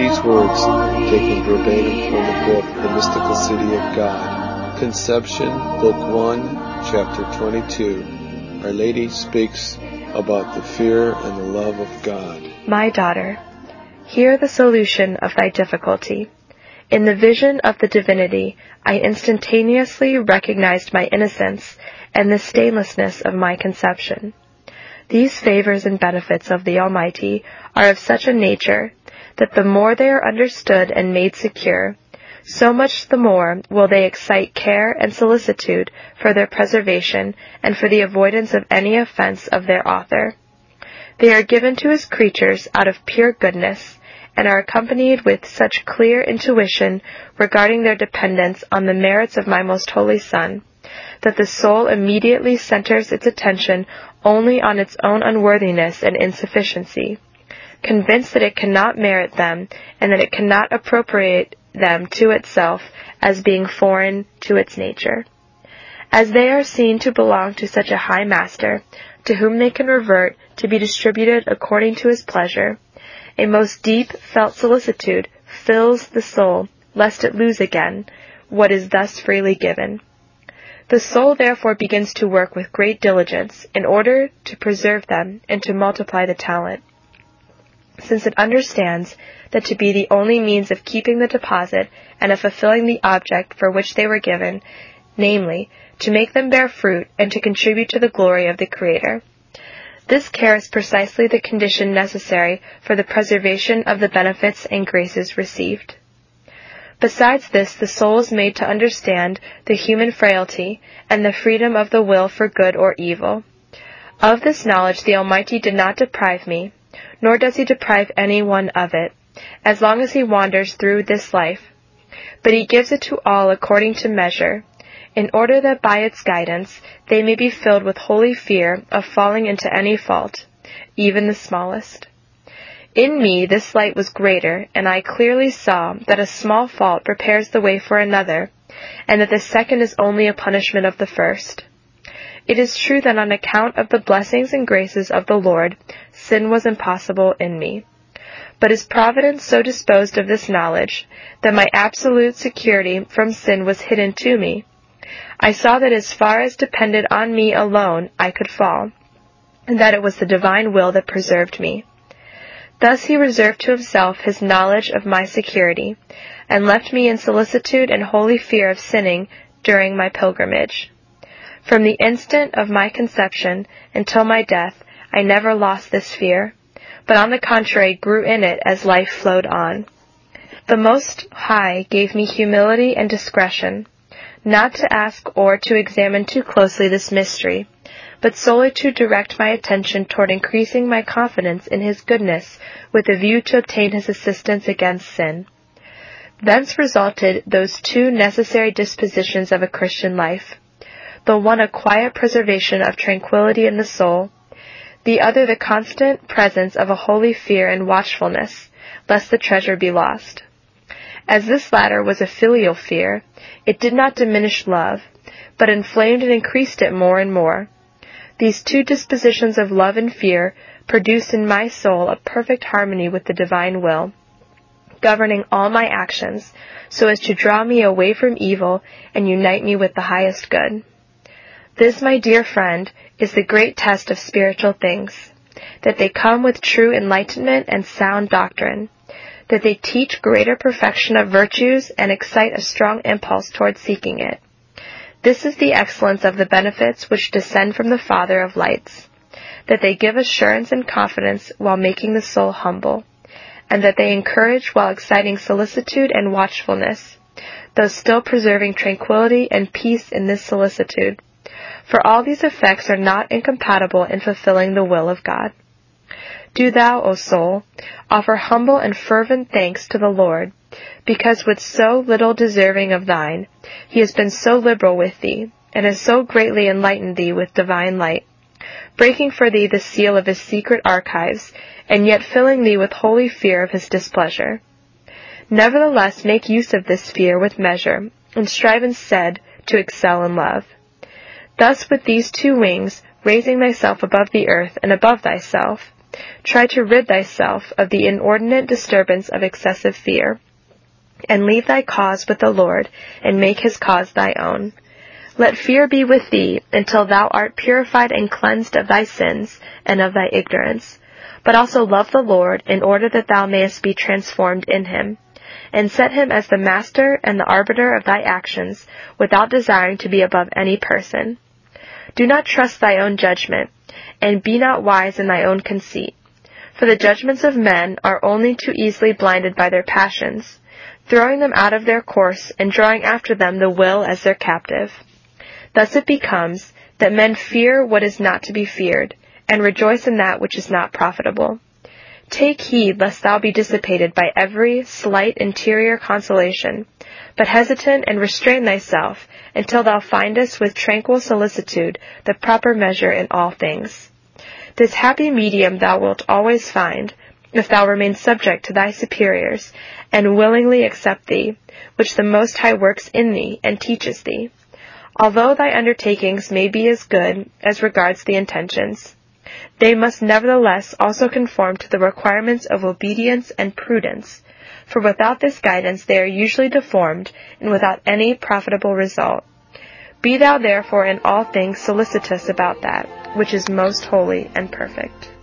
These words, taken verbatim from the book The Mystical City of God, Conception, Book 1, Chapter 22, Our Lady speaks about the fear and the love of God. My daughter, hear the solution of thy difficulty. In the vision of the divinity, I instantaneously recognized my innocence and the stainlessness of my conception. These favors and benefits of the Almighty are of such a nature that the more they are understood and made secure, so much the more will they excite care and solicitude for their preservation and for the avoidance of any offense of their author. They are given to his creatures out of pure goodness, and are accompanied with such clear intuition regarding their dependence on the merits of my most holy Son, that the soul immediately centers its attention only on its own unworthiness and insufficiency, convinced that it cannot merit them, and that it cannot appropriate them to itself as being foreign to its nature. As they are seen to belong to such a high master, to whom they can revert to be distributed according to his pleasure, a most deep-felt solicitude fills the soul, lest it lose again what is thus freely given. The soul therefore begins to work with great diligence in order to preserve them and to multiply the talent, since it understands that to be the only means of keeping the deposit and of fulfilling the object for which they were given, namely, to make them bear fruit and to contribute to the glory of the Creator. This care is precisely the condition necessary for the preservation of the benefits and graces received. Besides this, the soul is made to understand the human frailty and the freedom of the will for good or evil. Of this knowledge the Almighty did not deprive me, nor does he deprive any one of it, as long as he wanders through this life, but he gives it to all according to measure, in order that by its guidance they may be filled with holy fear of falling into any fault, even the smallest. In me this light was greater, and I clearly saw that a small fault prepares the way for another, and that the second is only a punishment of the first. It is true that on account of the blessings and graces of the Lord, sin was impossible in me. But his providence so disposed of this knowledge, that my absolute security from sin was hidden to me. I saw that as far as depended on me alone I could fall, and that it was the divine will that preserved me. Thus he reserved to himself his knowledge of my security, and left me in solicitude and holy fear of sinning during my pilgrimage. From the instant of my conception until my death, I never lost this fear, but on the contrary grew in it as life flowed on. The Most High gave me humility and discretion, not to ask or to examine too closely this mystery, but solely to direct my attention toward increasing my confidence in his goodness with a view to obtain his assistance against sin. Thence resulted those two necessary dispositions of a Christian life, the one a quiet preservation of tranquility in the soul, the other the constant presence of a holy fear and watchfulness, lest the treasure be lost. As this latter was a filial fear, it did not diminish love, but inflamed and increased it more and more. These two dispositions of love and fear produced in my soul a perfect harmony with the divine will, governing all my actions, so as to draw me away from evil and unite me with the highest good. This, my dear friend, is the great test of spiritual things, that they come with true enlightenment and sound doctrine, that they teach greater perfection of virtues and excite a strong impulse toward seeking it. This is the excellence of the benefits which descend from the Father of lights, that they give assurance and confidence while making the soul humble, and that they encourage while exciting solicitude and watchfulness, though still preserving tranquility and peace in this solicitude. For all these effects are not incompatible in fulfilling the will of God. Do thou, O soul, offer humble and fervent thanks to the Lord, because with so little deserving of thine, he has been so liberal with thee, and has so greatly enlightened thee with divine light, breaking for thee the seal of his secret archives, and yet filling thee with holy fear of his displeasure. Nevertheless make use of this fear with measure, and strive instead to excel in love. Thus with these two wings, raising thyself above the earth and above thyself, Try to rid thyself of the inordinate disturbance of excessive fear, and leave thy cause with the Lord, and make his cause thy own. Let fear be with thee until thou art purified and cleansed of thy sins and of thy ignorance. But also love the Lord, in order that thou mayest be transformed in him, and set him as the master and the arbiter of thy actions, without desiring to be above any person. Do not trust thy own judgment, and be not wise in thy own conceit. For the judgments of men are only too easily blinded by their passions, throwing them out of their course and drawing after them the will as their captive. Thus it becomes that men fear what is not to be feared, and rejoice in that which is not profitable. Take heed lest thou be dissipated by every slight interior consolation, but hesitant and restrain thyself until thou findest with tranquil solicitude the proper measure in all things. This happy medium thou wilt always find, if thou remain subject to thy superiors, and willingly accept thee, which the Most High works in thee and teaches thee, although thy undertakings may be as good as regards the intentions. They must nevertheless also conform to the requirements of obedience and prudence, for without this guidance they are usually deformed, and without any profitable result. Be thou therefore in all things solicitous about that which is most holy and perfect.